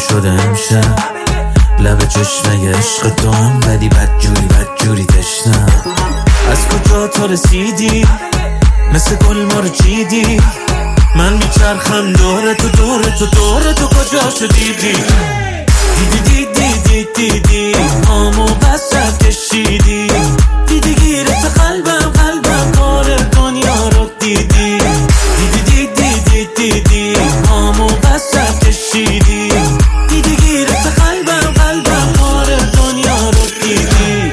شده امشب لب چشمه عشق تو هم ولی بدجوری تشنم. از کجا تو رسیدی مثل گل ما رو چیدی، من میچرخم دور تو کجا شدیدی؟ دیدی آمو بسر کشیدی، دیدی گیرت قلبم کار دنیا رو دیدی. دیدی آمو بسر کشیدی، دیدی گیرت قلبم کار دنیا رو دیدی.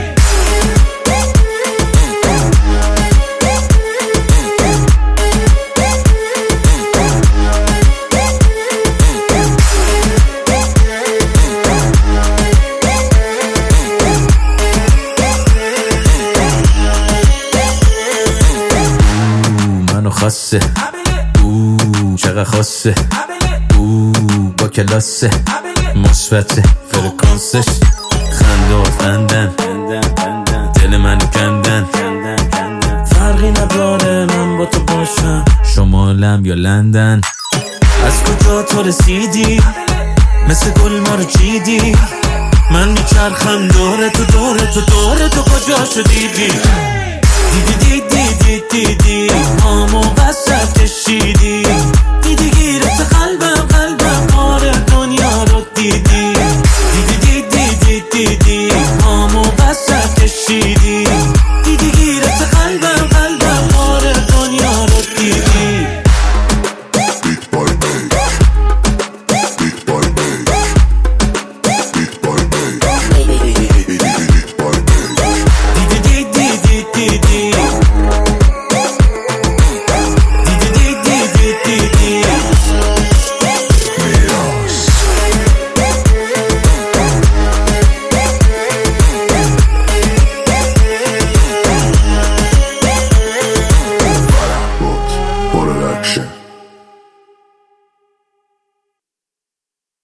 خاصه چقدر خاصه با کلاسه مثبت فرکانسش خنده و خندن دل منو کندن. فرقی نداره من با تو باشم شمالم یا لندن. از کجا تو رسیدی مثل گل ما رو چیدی، من میچرخم دور تو کجا شدیدی؟ دیدی آمو بسر کشیدی، دیدی گیرت